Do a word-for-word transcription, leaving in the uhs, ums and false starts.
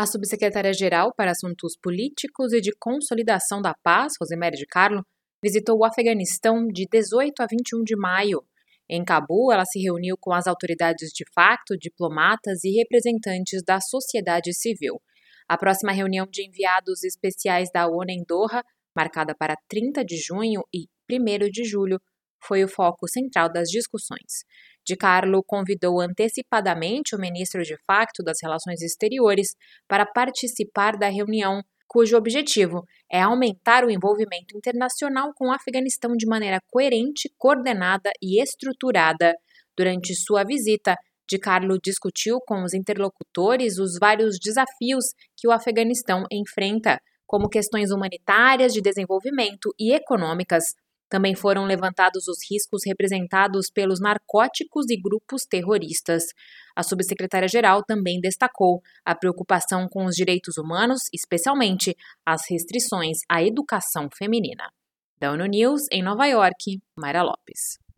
A subsecretária-geral para Assuntos Políticos e de Consolidação da Paz, Rosemary de Carlo, visitou o Afeganistão de dezoito a vinte e um de maio. Em Cabul, ela se reuniu com as autoridades de facto, diplomatas e representantes da sociedade civil. A próxima reunião de enviados especiais da ONU em Doha, marcada para trinta de junho e primeiro de julho, foi o foco central das discussões. De Carlo convidou antecipadamente o ministro de facto das Relações Exteriores para participar da reunião, cujo objetivo é aumentar o envolvimento internacional com o Afeganistão de maneira coerente, coordenada e estruturada. Durante sua visita, De Carlo discutiu com os interlocutores os vários desafios que o Afeganistão enfrenta, como questões humanitárias, de desenvolvimento e econômicas. Também foram levantados os riscos representados pelos narcóticos e grupos terroristas. A subsecretária-geral também destacou a preocupação com os direitos humanos, especialmente as restrições à educação feminina. Da ONU News, em Nova York, Mayra Lopes.